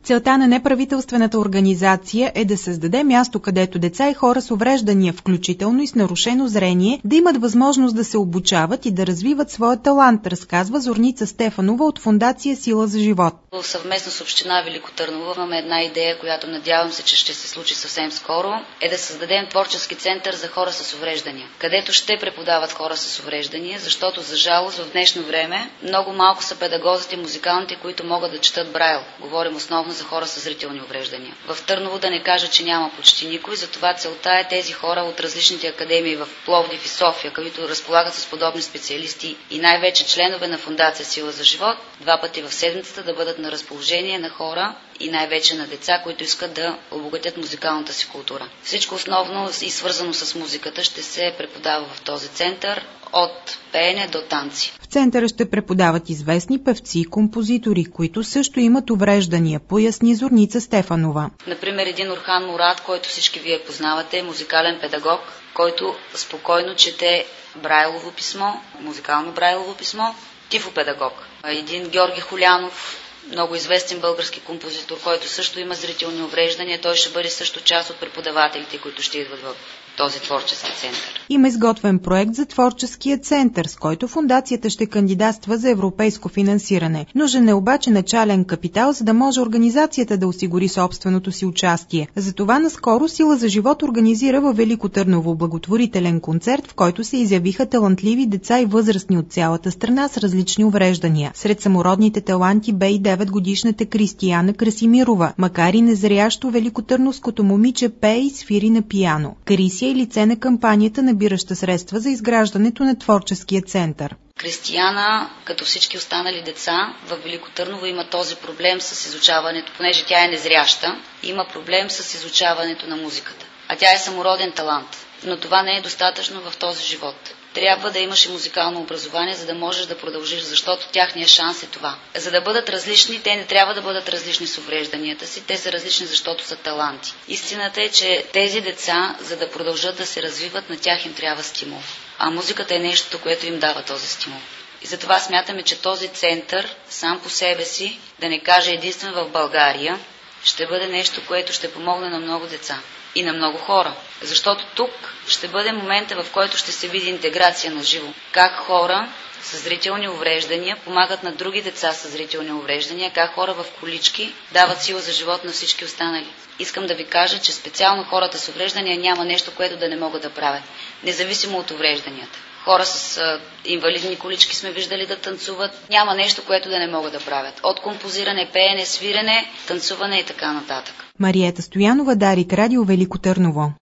Целта на неправителствената организация е да създаде място, където деца и хора с увреждания, включително и с нарушено зрение, да имат възможност да се обучават и да развиват своя талант, разказва Зорница Стефанова от Фондация Сила за живот. Съвместно с община Велико Търново имаме една идея, която надявам се, че ще се случи съвсем скоро, е да създадем творчески център за хора с увреждания, където ще преподават хора с увреждания, защото за жалост в днешно време много малко са педагозите и музикалните, които могат да четат Брайл. Говорим основно за хора с зрителни увреждания. В Търново да не кажа, че няма почти никой, затова целта е тези хора от различните академии в Пловдив и София, които разполагат с подобни специалисти и най-вече членове на Фондация Сила за живот, 2 пъти в седмицата да бъдат на разположение на хора и най-вече на деца, които искат да обогатят музикалната си култура. Всичко основно и свързано с музиката ще се преподава в този център, от пеене до танци. В центъра ще преподават известни певци и композитори, които също имат увреждания, поясни Зорница Стефанова. Например, един Орхан Мурад, който всички вие познавате, музикален педагог, който спокойно чете Брайлово писмо, музикално Брайлово писмо, тифопедагог. Един Георги Холянов, много известен български композитор, който също има зрителни увреждания, той ще бъде също част от преподавателите, които ще идват в този творчески център. Има изготвен проект за творческия център, с който фондацията ще кандидатства за европейско финансиране. Нужен е обаче начален капитал, за да може организацията да осигури собственото си участие. Затова наскоро Сила за живот организира във Велико Търново благотворителен концерт, в който се изявиха талантливи деца и възрастни от цялата страна с различни увреждания. Сред самородните таланти бе и 9-годишната Кристияна Красимирова. Макар и незрящо, великотърновското момиче пее и свири на пиано. Крисия е лице на кампанията, набираща средства за изграждането на творческия център. Кристияна, като всички останали деца, в Велико Търново има този проблем с изучаването, понеже тя е незряща, има проблем с изучаването на музиката. А тя е самороден талант, но това не е достатъчно в този живот. Трябва да имаш и музикално образование, за да можеш да продължиш, защото тяхният шанс е това. За да бъдат различни, те не трябва да бъдат различни с уврежданията си, те са различни, защото са таланти. Истината е, че тези деца, за да продължат да се развиват, на тях им трябва стимул. А музиката е нещото, което им дава този стимул. И затова смятаме, че този център сам по себе си, да не кажа единствен в България, ще бъде нещо, което ще помогне на много деца и на много хора. Защото тук ще бъде момента, в който ще се види интеграция на живо. Как хора с зрителни увреждания помагат на други деца с зрителни увреждания, как хора в колички дават сила за живот на всички останали. Искам да ви кажа, че специално хората с увреждания няма нещо, което да не могат да правят, независимо от уврежданията. Хора с инвалидни колички сме виждали да танцуват. Няма нещо, което да не могат да правят. От композиране, пеене, свирене, танцуване и така нататък. Мариета Стоянова, Дарик, Радио Велико Търново.